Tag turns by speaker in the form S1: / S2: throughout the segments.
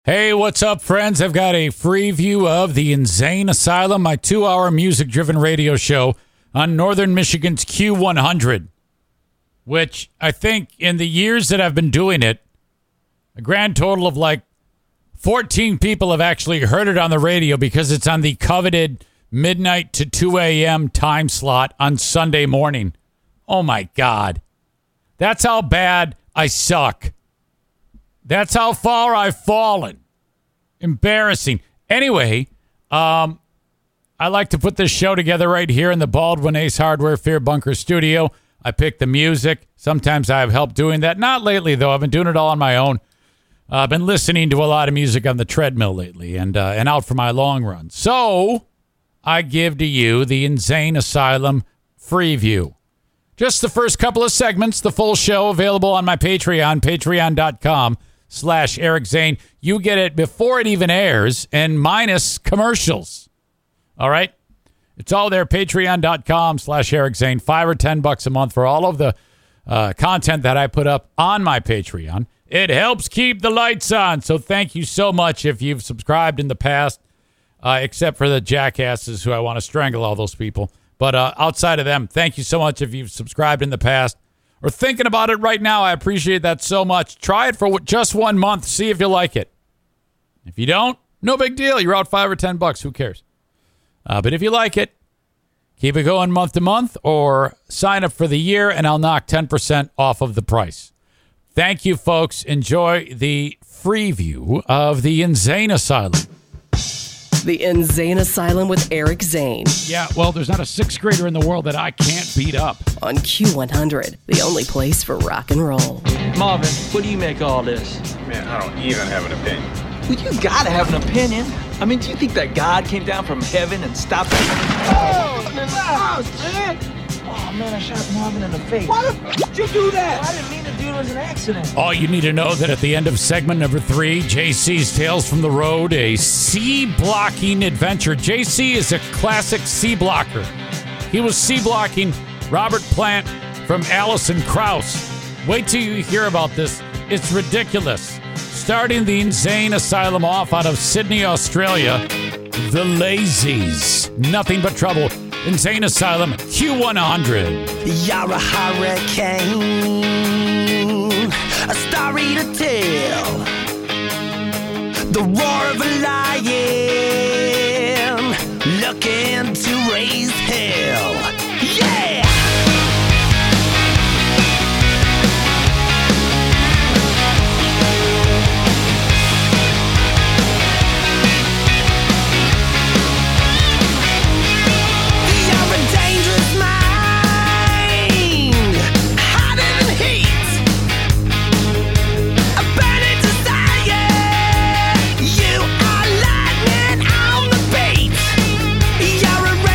S1: Hey, what's up, friends? I've got a free view of the Insane Asylum, my 2-hour music-driven radio show on Northern Michigan's Q100, which I think in the years that I've been doing it, a grand total of like 14 people have actually heard it on the radio because it's on the coveted midnight to 2 a.m. time slot on Sunday morning. Oh, my God. That's how bad I suck. That's how far I've fallen. Embarrassing. Anyway, I like to put this show together right here in the Baldwin Ace Hardware Fear Bunker studio. I pick the music. Sometimes I have help doing that. Not lately, though. I've been doing it all on my own. I've been listening to a lot of music on the treadmill lately and out for my long run. So I give to you the Insane Asylum free view. Just the first couple of segments, the full show available on my Patreon, patreon.com/Eric Zane. You get it before it even airs and minus commercials. All right? It's all there, patreon.com/Eric Zane. $5 or $10 a month for all of the content that I put up on my Patreon. It helps keep the lights on. So thank you so much if you've subscribed in the past, except for the jackasses who I want to strangle all those people. But outside of them, thank you so much if you've subscribed in the past or thinking about it right now. I appreciate that so much. Try it for just 1 month. See if you like it. If you don't, no big deal. You're out $5 or $10. Who cares? But if you like it, keep it going month to month or sign up for the year and I'll knock 10% off of the price. Thank you, folks. Enjoy the free view of the Insane Asylum.
S2: The Insane Asylum with Eric Zane.
S1: Yeah, well, there's not a sixth grader in the world that I can't beat up.
S2: On Q100, the only place for rock and roll.
S3: Marvin, what do you make of all this?
S4: Man, I don't even have an opinion.
S3: Well, you gotta have an opinion. I mean, do you think that God came down from heaven and stopped it? Oh, in the house, man! Oh, man, I shot Marvin in the face. Why the f*** did you do that? I didn't mean to do it. It was an accident.
S1: All you need to know that at the end of segment number 3, JC's Tales from the Road, a C-blocking adventure. JC is a classic C-blocker. He was C-blocking Robert Plant from Alison Krauss. Wait till you hear about this. It's ridiculous. Starting the Insane Asylum off out of Sydney, Australia, the Lazies. Nothing but trouble. Insane Asylum, Q100.
S5: You're a hurricane, a story to tell. The roar of a lion, looking to raise hell. Yeah! You're a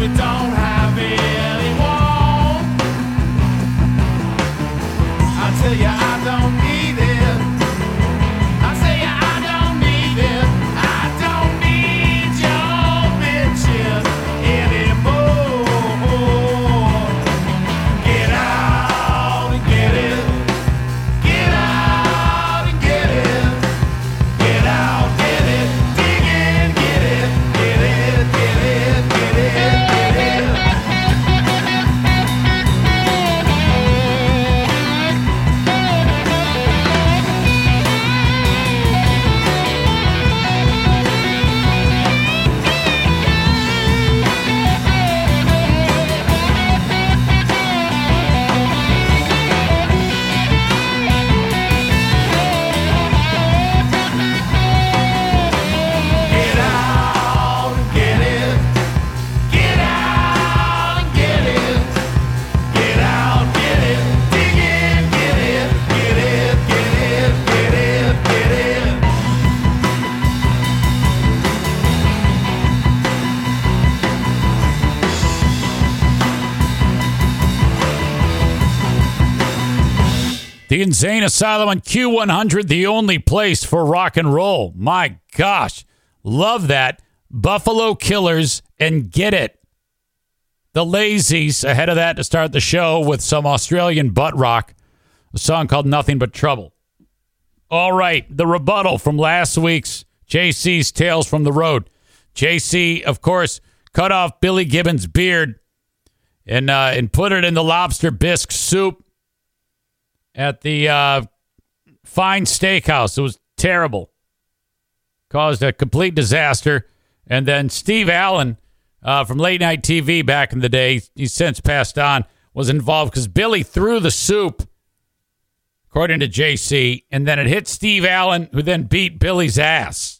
S6: we don't have anyone. I tell you I don't need it. I tell you I don't need it. I don't need your bitches anymore. Get out and get it. Get out and get it. Get out, get it. Dig in, get it. Get it, get it, get it, get it. Get out and get it. Get out and get it. Get out, get it. Dig in, get it. Get it, get it, get it, get it.
S1: The Insane Asylum on Q100, the only place for rock and roll. My gosh. Love that. Buffalo Killers and Get It. The Lazies ahead of that to start the show with some Australian butt rock. A song called Nothing But Trouble. All right. The rebuttal from last week's JC's Tales from the Road. JC, of course, cut off Billy Gibbons' beard and put it in the lobster bisque soup at the Fine Steakhouse. It was terrible. Caused a complete disaster. And then Steve Allen from Late Night TV back in the day, he's since passed on, was involved because Billy threw the soup, according to JC, and then it hit Steve Allen, who then beat Billy's ass.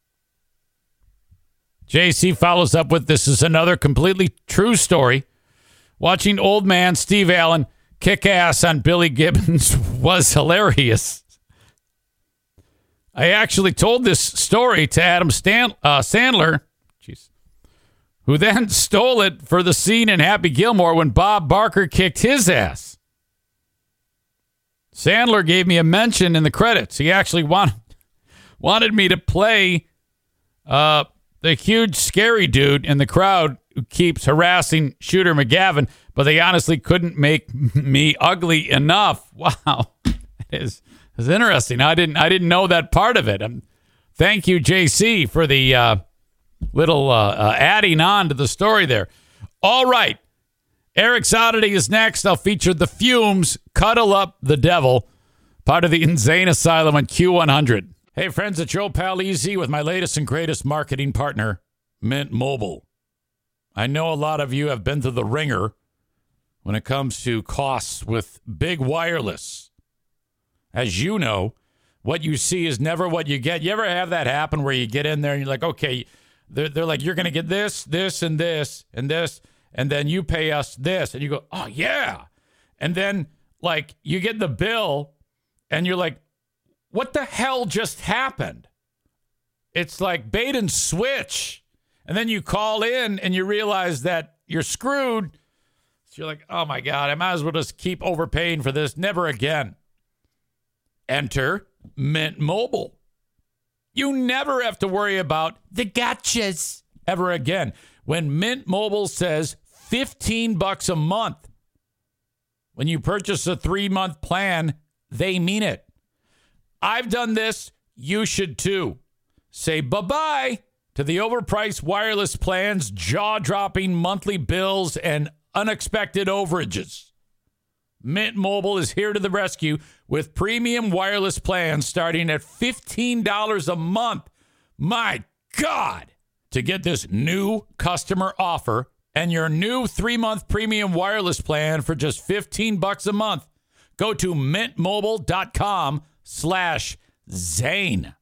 S1: JC follows up with, this is another completely true story. Watching old man Steve Allen kick ass on Billy Gibbons was hilarious. I actually told this story to Adam Sandler, who then stole it for the scene in Happy Gilmore when Bob Barker kicked his ass. Sandler gave me a mention in the credits. He actually wanted me to play the huge scary dude in the crowd who keeps harassing Shooter McGavin, but they honestly couldn't make me ugly enough. Wow. It's interesting. I didn't know that part of it. Thank you, JC, for the little adding on to the story there. All right. Eric's Oddity is next. I'll feature The Fumes, Cuddle Up the Devil, part of the Insane Asylum on Q100. Hey, friends, it's Joe Palizzi with my latest and greatest marketing partner, Mint Mobile. I know a lot of you have been to the ringer when it comes to costs with big wireless. As you know, what you see is never what you get. You ever have that happen where you get in there and you're like, okay, they're like, you're going to get this, this, and this, and this, and then you pay us this. And you go, oh, yeah. And then, like, you get the bill and you're like, what the hell just happened? It's like bait and switch. And then you call in and you realize that you're screwed. So you're like, oh, my God, I might as well just keep overpaying for this. Never again. Enter Mint Mobile. You never have to worry about the gotchas ever again. When Mint Mobile says $15 a month, when you purchase a 3-month plan, they mean it. I've done this. You should too. Say bye-bye to the overpriced wireless plans, jaw-dropping monthly bills, and unexpected overages. Mint Mobile is here to the rescue with premium wireless plans starting at $15 a month. My God! To get this new customer offer and your new 3-month premium wireless plan for just $15 a month, go to mintmobile.com/Zane.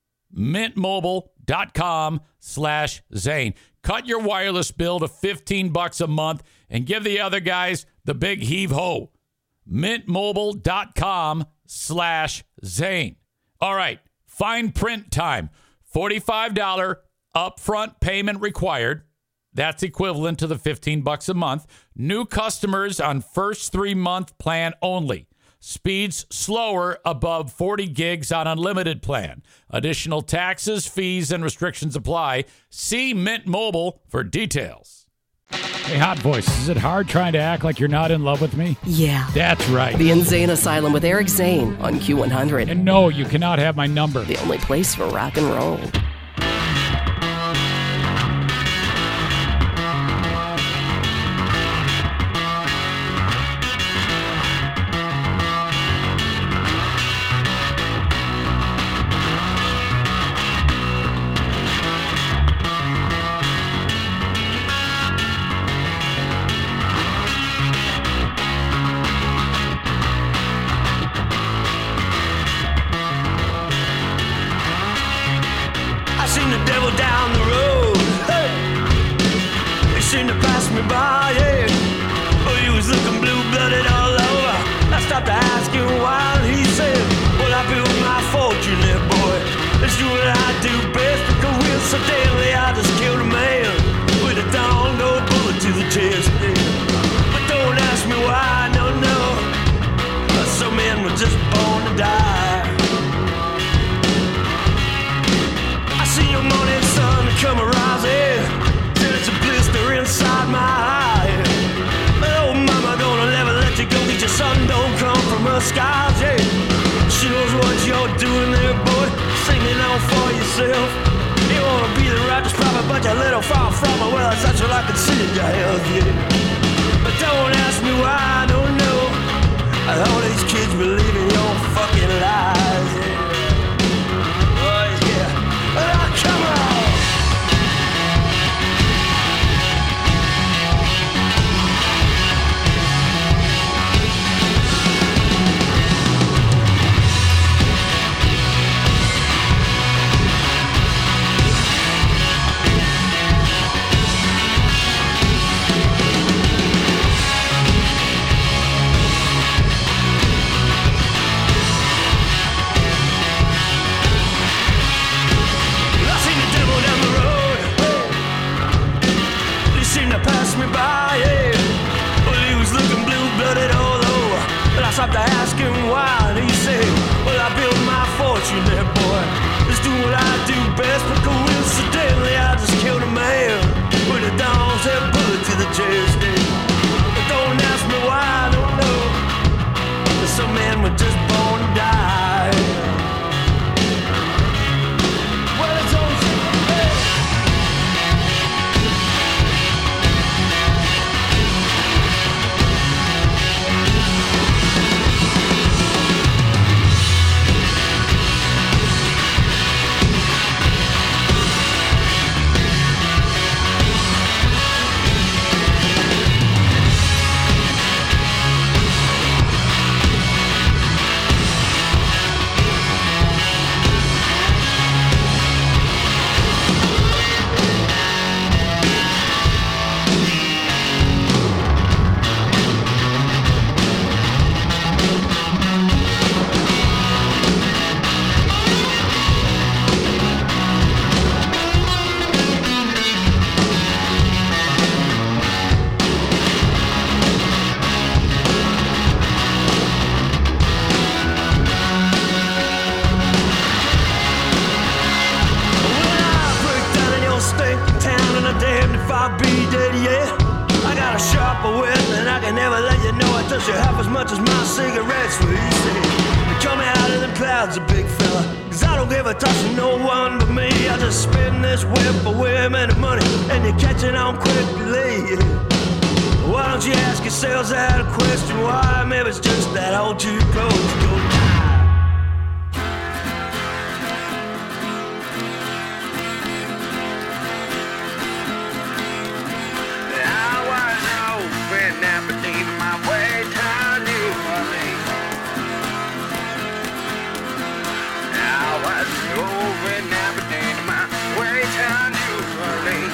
S1: mintmobile.com/Zane. Cut your wireless bill to $15 a month and give the other guys the big heave-ho. mintmobile.com/Zane. All right, fine print time. $45 upfront payment required. That's equivalent to the $15 a month. New customers on first 3-month plan only. Speeds slower above 40 gigs on unlimited plan. Additional taxes, fees, and restrictions apply. See Mint Mobile for details. Hey, Hot Voice, is it hard trying to act like you're not in love with me?
S2: Yeah.
S1: That's right.
S2: The Insane Asylum with Eric Zane on Q100.
S1: And no, you cannot have my number.
S2: The only place for rock and roll.
S5: Seen the devil down the road. Hey, he seemed to pass me by, yeah. Oh, he was looking blue-blooded all over. I stopped to ask him why, and he said, well, I built my fortune there, boy. It's doing what I do best. Because we're so deadly, I just killed a man with a down, no bullet to the chest, yeah. But don't ask me why, no. Some men were just born to die. See your morning sun come arising, till it's a blister inside my eye. But oh mama, gonna never let you go, get your sun don't come from her skies, yeah. She knows what you're doing there, boy, singing on for yourself. You wanna be the righteous prophet, but you're a little far from her. Well, that's what I can see in your health, yeah. But don't ask me why, no. All these kids believe in your fucking lies, yeah. Come on! Me by, yeah. Well, he was looking blue-blooded all over. But I stopped to ask him why, and he said, well, I built my fortune there, boy. Just do what I do best, but coincidentally, I just killed a man with a dog's head bullet to the chest, yeah. But don't ask me why, I don't know. Some men were just born to die. Well, it's on. You half as much as my cigarettes for easy. Coming out of them clouds, a big fella. Cause I don't give a toss to no one but me. I just spin this whip for women and money, and you're catching on quickly. Why don't you ask yourselves that question? Why? Maybe it's just that old cheap clothes go die.
S6: I was over in Aberdeen, my way to New Orleans. I was over in Aberdeen, my way to New Orleans.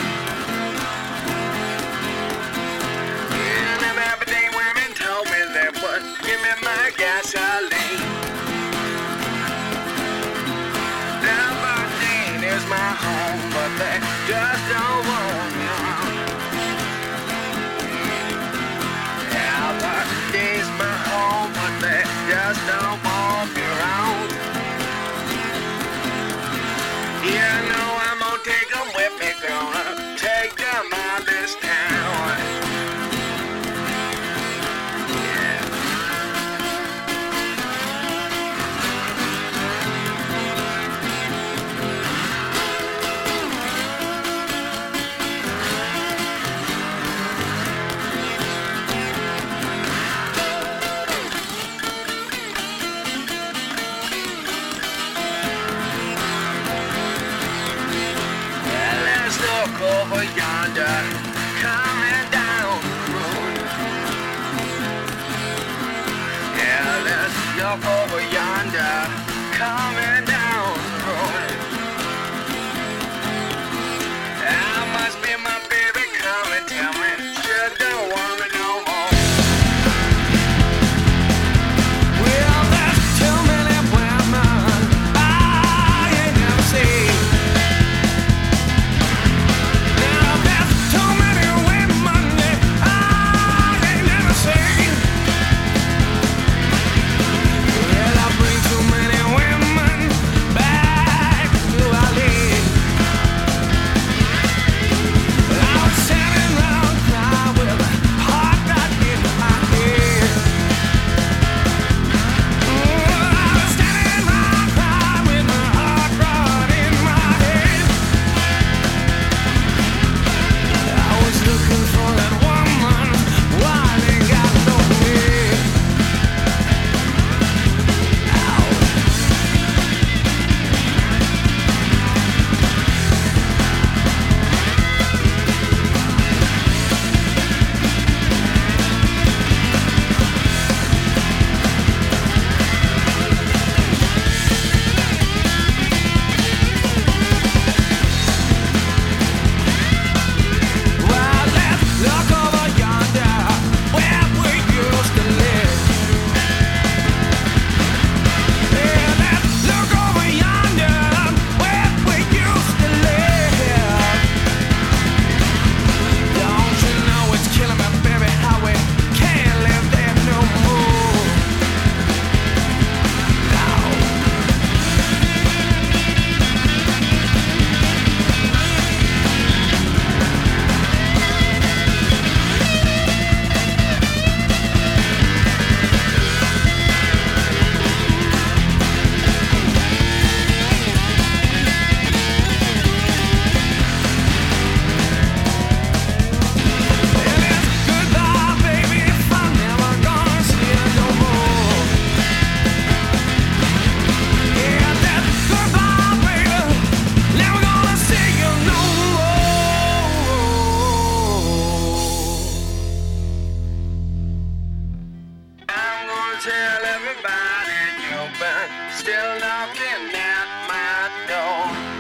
S6: In them Aberdeen women told me that would give me my gasoline.
S7: tell everybody you've been still knocking at my door.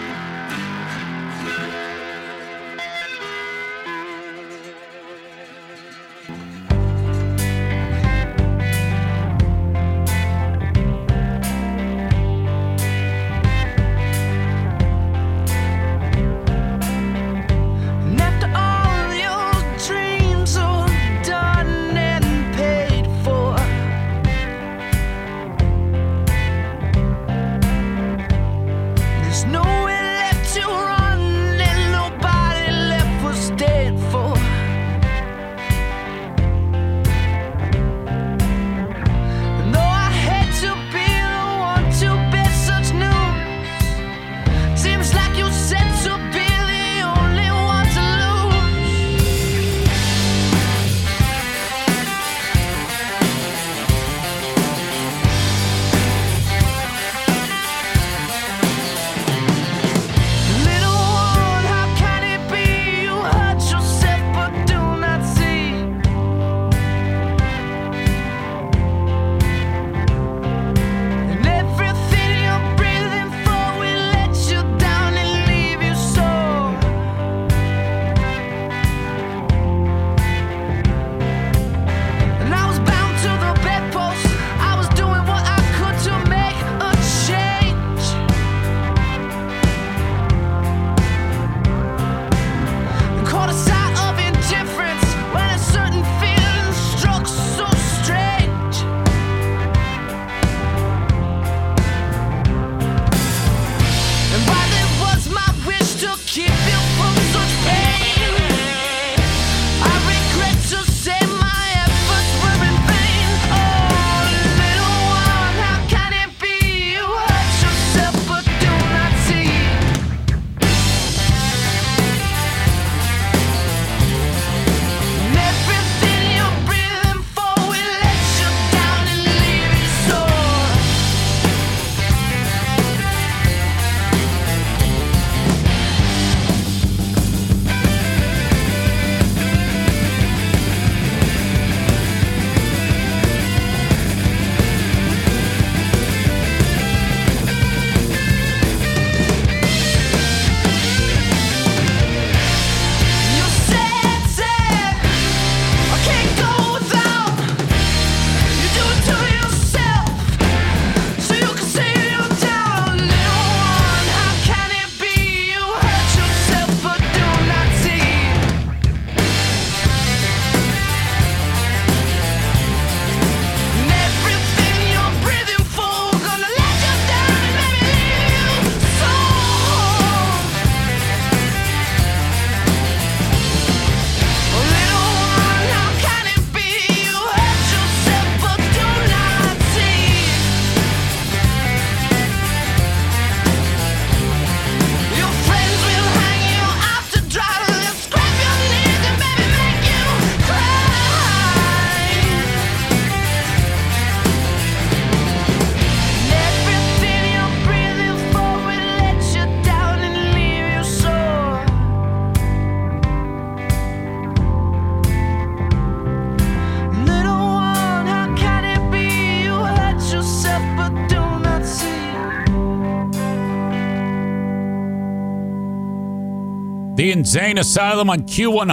S1: The Insane Asylum on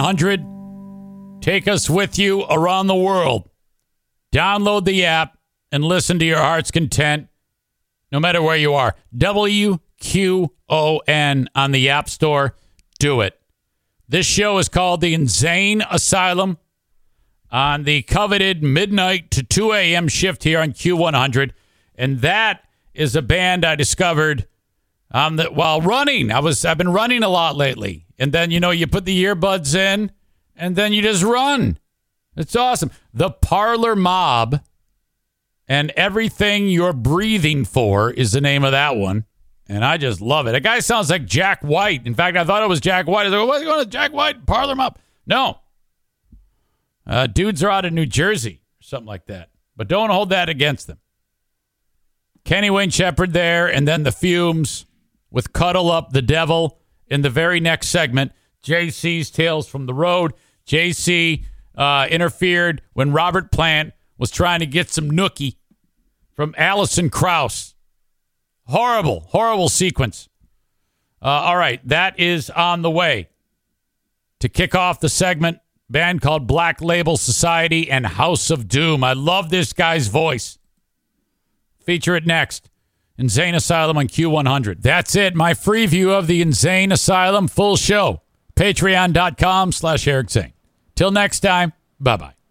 S1: Q100. Take us with you around the world. Download the app and listen to your heart's content, no matter where you are. WQON on the App Store. Do it. This show is called The Insane Asylum on the coveted midnight to 2 a.m. shift here on Q100. And that is a band I discovered while running. I've been running a lot lately. And then, you put the earbuds in and then you just run. It's awesome. The Parlor Mob and Everything You're Breathing For is the name of that one. And I just love it. A guy sounds like Jack White. In fact, I thought it was Jack White. I was like, what's going on, Jack White? Parlor Mob. No. Dudes are out of New Jersey or something like that. But don't hold that against them. Kenny Wayne Shepherd there, and then the Fumes with Cuddle Up the Devil. In the very next segment, JC's Tales from the Road. JC interfered when Robert Plant was trying to get some nookie from Alison Krauss. Horrible, horrible sequence. All right, that is on the way. To kick off the segment, band called Black Label Society and House of Doom. I love this guy's voice. Feature it next. Insane Asylum on Q100. That's it. My free view of the Insane Asylum full show. Patreon.com/Eric Zane. Till next time, bye-bye.